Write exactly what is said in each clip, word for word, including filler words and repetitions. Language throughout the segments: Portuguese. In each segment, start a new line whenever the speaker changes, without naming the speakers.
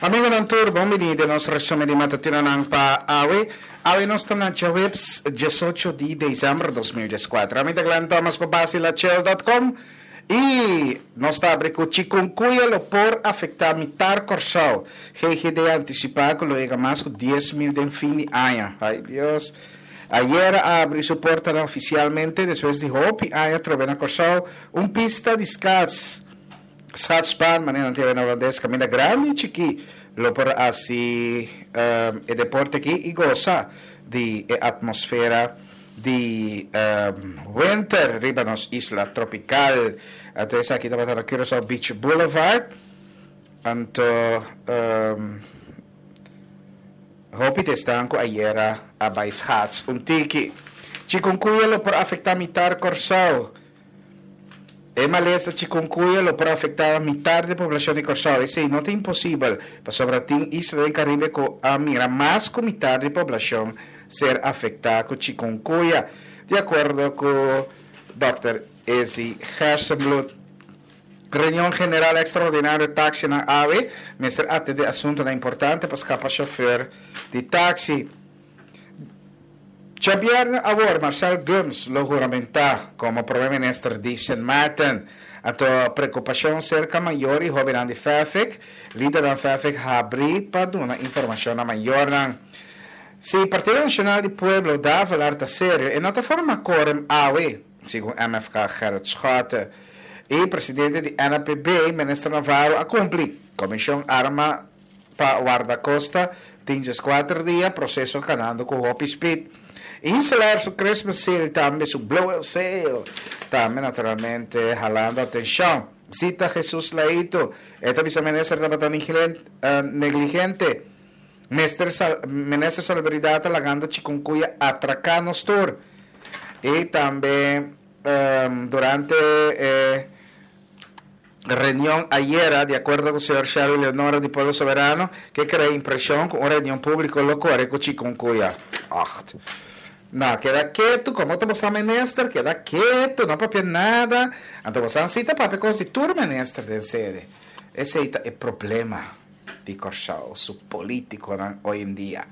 Amigo ng tour, benvenuti al nostro resume di mattino ng pa-awi. Awi nostro na Jawebs, dieciocho de diciembre dos mil veinticuatro. Amita Glenn Thomas, papasi la chel dot com. Y nos abre con chikungunya lo por afectar mitar corsao. G G D anticipado lo llega más con diez mil de fin de año. Ay Dios. Ayer abre soportan oficialmente, después de Hopi, año trovena corsao, un pista de scats. Satspan, manera antiga holandesa, camina grande y chiqui, lo por así um, el deporte aquí y goza de eh, atmósfera de um, winter, ribanos isla tropical, entonces aquí estamos en Curacao Beach Boulevard, anto um, hopi te stanco ayer a Bais Hats, un tiki, chikungunya lo por afectar mitar Corsao. É malestra chikungunya lo por afectar a mitad de población de Corsao. Esse não é impossível, para sobretudo Isla del Caribe com a mira mais com mitad de poblação ser afectada com chikungunya, de acordo com doutor Ezi Hersenblut. Reunião General Extraordinária de Táxi na A V E, mestre até de assunto importante para escapar chofer de táxi. Xavier Awor, Marcel Gomes lo juramenta como primer ministro de Saint Martin. A tua preocupação cerca maior e joven de Fairfax, líder de Fairfax abri para dar uma informação maior. Se o Partido Nacional do Pueblo dá falar da sério, e não da forma correm A U E, segundo M F K Gerrit Schotten, e o presidente de N P B, ministro Navarro, a cumprir comissão arma para guarda-costa, tinha quatro dias, processo canando com o Hopi Speed. Instalar su Christmas sale também, su blowout sale, também naturalmente jalando atenção. Cita Jesus Laito, esta vice-ministra estava negligente. Ministra Salubridade lagando chikungunya atracando store. E também um, durante eh, reunião ayer, de acordo com o senhor Charles Leonora do Pueblo Soberano, que crea impressão com uma reunião pública local com chikungunya. Acht. No, queda quieto, como te vas a menester, queda quieto, no papi nada. Anto vas a cita papi constituir menester de sede. Ese es el problema de Corsao, su político hoy en día.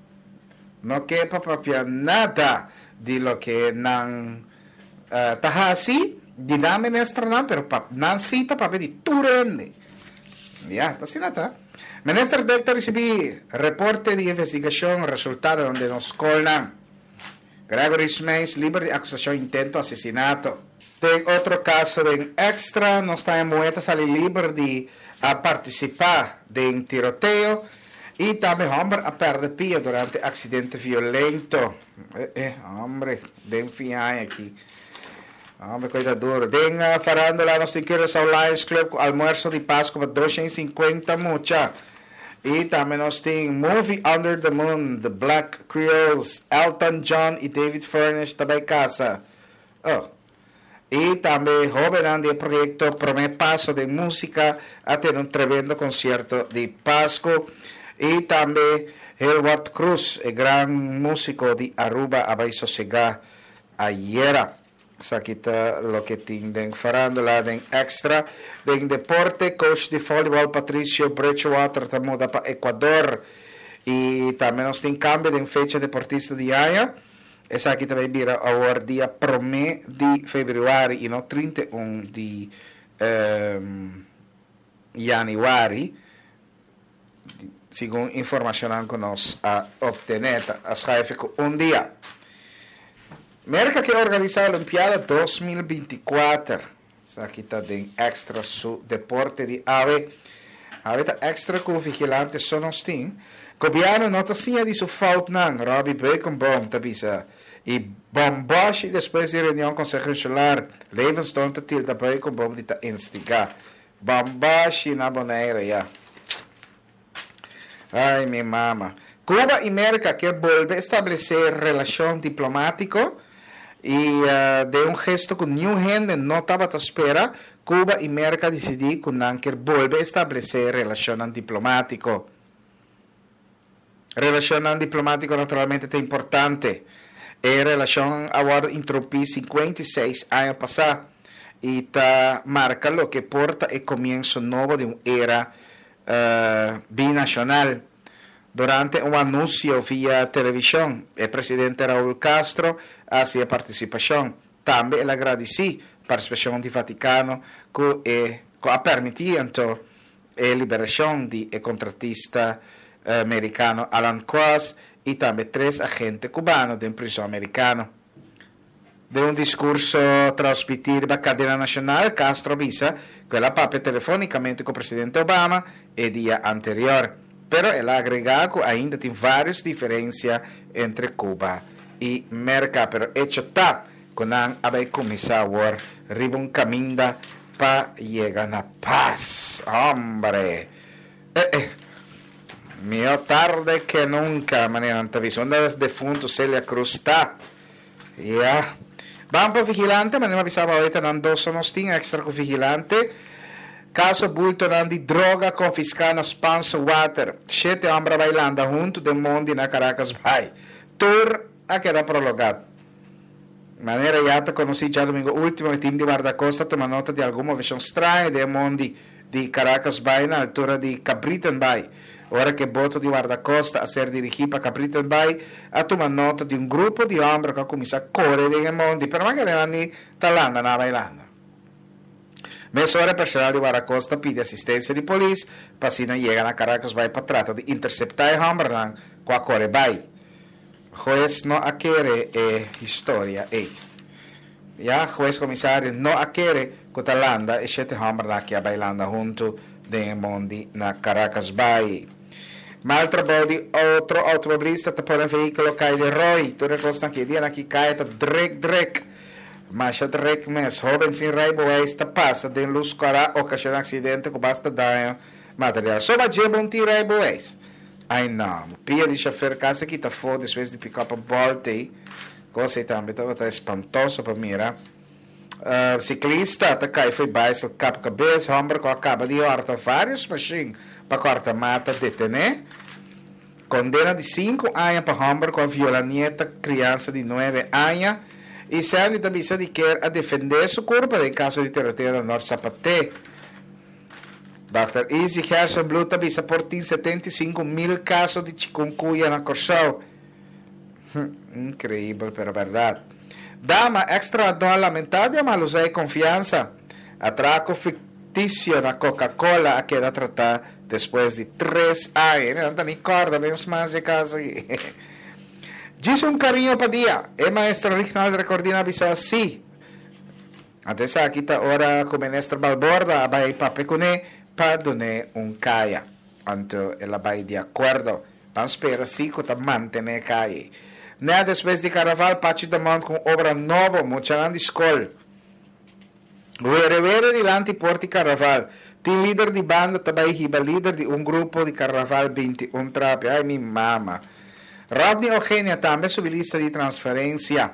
No quepa papi nada de lo que nan uh, taja así, de na menester nan, pero pap, nan cita papi de turende. Ya, está así nada. Menester de recibir reporte de investigación, resultado donde nos colnan. Gregory Smays, libre de acusación intento asesinato. Tem outro caso de extra, não está em muetas ali livre de a participar de um tiroteio e também homem a perder pia durante acidente violento. Eh, eh, hombre, den fiai aqui. Hombre, coisa duro. Den uh, farándola nos Curacao Lions Club com almoço de Páscoa para duzentos e cinquenta mucha. E também nós temos Movie Under the Moon, The Black Creoles, Elton John e David Furnish também casa. Oh. E também jovem de projeto Primeiro Passo de Música a ter um tremendo concerto de Páscoa. E também Edward Cruz, o grande músico de Aruba, vai sossegar ayer. Aqui está o que tem de farándola de extra. De deporte, coach de voleibol Patricio Bridgewater está muda para Equador. E também nós temos cambio de fecha deportista de año. Essa aqui também vira agora dia primeiro de fevereiro e não trinta e um de um, januário. Segundo informação que nós a obtener, as ficou um dia. Merca que organiza a Olimpiada dois mil e vinte e quatro. Aqui está de extra su deporte de A V E. A V E está extra com vigilante sonostin. Cobiano nota sim de su falta não. Robbie Baconbaum tabisa. E Bomboshi depois de reunião com o Conselho Solar. Levenstone está tilda Baconbaum de ta instigar. Bomboshi na boneira já. Ai, minha mama. Cuba e Merca quer volver a estabelecer relação diplomática. E uh, de um gesto que nenhum gente não estava à espera, Cuba e América decidiram que não quer volver a estabelecer relação diplomática. Relação diplomática naturalmente é importante. A relação agora interrompeu cinquenta e seis anos passados e está marca o que porta o comienzo novo de uma era uh, binacional. Durante un anuncio via televisión, el presidente Raúl Castro hacía participación. También le agradecí participación del Vaticano que eh, ha permitido la liberación del contratista eh, americano Alan Cross y también tres agentes cubanos de prisión americana. De un discurso transmitido por la cadena nacional, Castro avisa que la papel telefónicamente con el presidente Obama el día anterior, pero él ha agregado que ainda tem várias diferenças entre Cuba e América, pero hecho está que não há começado riba um caminho para chegar na paz, hombre. Eh, eh. Mio tarde que nunca, maneira antevisão das defuntos Celia Cruz está. Yeah. Vamos para o vigilante, mas não avisava ahorita, não dois nos tem extra com vigilante. Caso bulto de droga confiscado no Spencer Water. Sete homens bailando junto de mundo na Caracas Bay. Tour a queda prolongado. Maneira já te conheci já domingo último, o time de guarda-costa toma nota de alguma versão estranha de mundo de Caracas Bay na altura de Cabritan Bay. Ora que boto de guarda-costa a ser dirigido para Cabritan Bay, a tomar nota de um grupo de homens que começa a correr de mundo, pero magari não talando na bailando. Mezz'ora il personale di Guardacosta pide assistenza di polizia, passino llegano a Caracas Bay para tratar de interceptar el Humberland con a Core Bay. Juez no quiere eh, historia, eh. Ya, juez comisario no quiere que Talanda e siete Humberland che bailando junto de mondi na Caracas Bay. Ma altro body, otro automobilista te pone un veicolo cae de Roy, tu recostan che diana chi cae ta drek drek. Mas o trek mes joven sin raiboeis ta passa den luz cara ocasiona acidente com basta danho material. Só vai dizer bom tiro raiboeis. Ai não, pia de chofer casa que tá foda, às vezes de pick up a volta aí. Coisa aí também tá espantoso para mira. Uh, ciclista tá cai foi bicycle cap cabeça, homem que acaba de horta vários machines para corta mata detener. Condena de cinco anos para homem com a viola nieta criança de nove anos. E Sandy também se quer a defender sua corpo em caso de tiroteio no Norte Zapaté. doutor Easy Gerson Blue também se portou setenta e cinco mil casos de chikungunya na Corsol. Incrível, pero verdade. Dama extra dólar lamentável, mas usei confiança. Atraco fictício na Coca-Cola a queda tratada depois de três anos. Não está nem corda, menos mais de casa aqui. Dice un cariño para día. El maestro original de Recordina avisa así. Antes aquí está ahora con maestro Balborda, va a ir para Pecuné, para donar un calla. Anto ela va de acuerdo. Vamos esperar así que te mantener calle. Nada después de carnaval, Pachi de Mont con obra nova, mucha grande escola. Revere dilante porti carnaval. Team líder de banda, também hiba líder de um grupo de carnaval vinte e um trape. Ai, mi mama. Rodney Eugenia também subiu lista de transferência.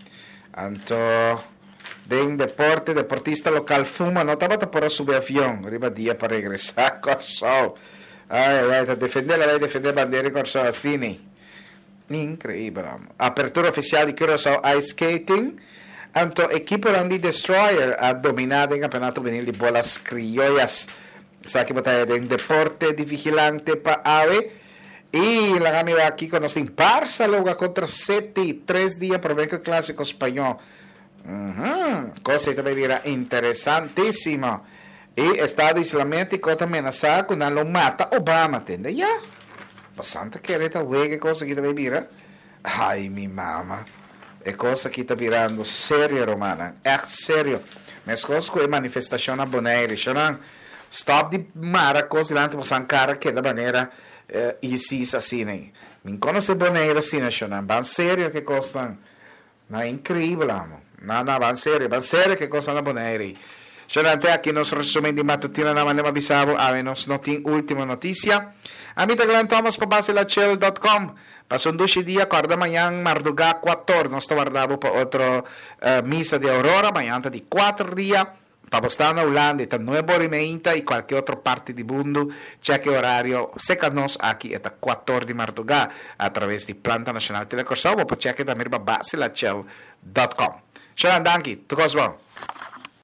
Então, de deporte, deportista local fuma, não estava para subir avião, arriba dia para regressar, Corsol. Ai, ai, está defendendo, vai defender a bandeira Corsol assim, né? Incrível. Apertura oficial de Curaçao Ice Skating. Então, equipe Randy Destroyer ha dominado o campeonato juvenil de bolas criollas. Sabe que botar de deporte de vigilante para ave. E la gami va aqui con nos imparsa luego contra sete três dias para ver que o clássico espanhol. Uhum. Coisa também vira interessantíssima. E Estado Islámico também amenaçado que não lo mata Obama, entende? Já. Bastante querida, ué, que coisa que também vira. Ai, mi mama. É coisa que está virando sério, romana. É sério. Mas coisa que é manifestação na boneira. Stop de mara coisa lá, tipo, sancara que da maneira. Uh, e se isso assim, né? Me conhece boneira assim, né? Van sério que custam. Não é incrível, amo. Não, não, van sério, van sério que custam na boneira. Xonante, aqui nos resumen de matutina na manema bisabo, a menos notin última notícia. A mim, Glenn Thomas, para basilachel ponto com. Passou um dois dias, acorda amanhã, Mardugá, quatorze. Nós guardamos para outra uh, missa de Aurora, amanhã de quatro dias. Para estar na Holanda, está nove horas e meia e qualquer outra parte do mundo, cheque horário, seca nós aqui, está quatorze de Mardugá, através de Planta Nacional Telecorsal, ou para cheque da mirba basilachel ponto com. Xalan, danke, tudo bom?